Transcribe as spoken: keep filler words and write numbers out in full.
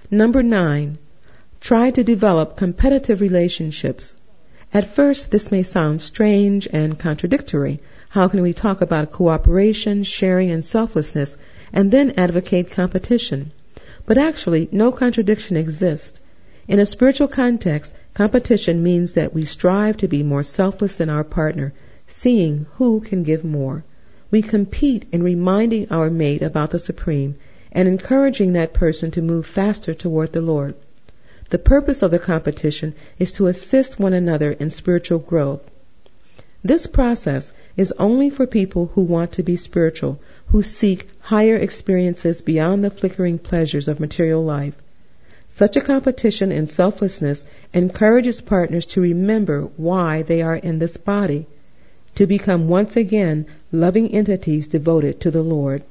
Number nine, try to develop competitive relationships. At first, this may sound strange and contradictory. How can we talk about cooperation, sharing, and selflessness, and then advocate competition? But actually, no contradiction exists. In a spiritual context, competition means that we strive to be more selfless than our partner, seeing who can give more. We compete in reminding our mate about the Supreme and encouraging that person to move faster toward the Lord. The purpose of the competition is to assist one another in spiritual growth. This process is only for people who want to be spiritual, who seek higher experiences beyond the flickering pleasures of material life. Such a competition in selflessness encourages partners to remember why they are in this body, to become once again loving entities devoted to the Lord.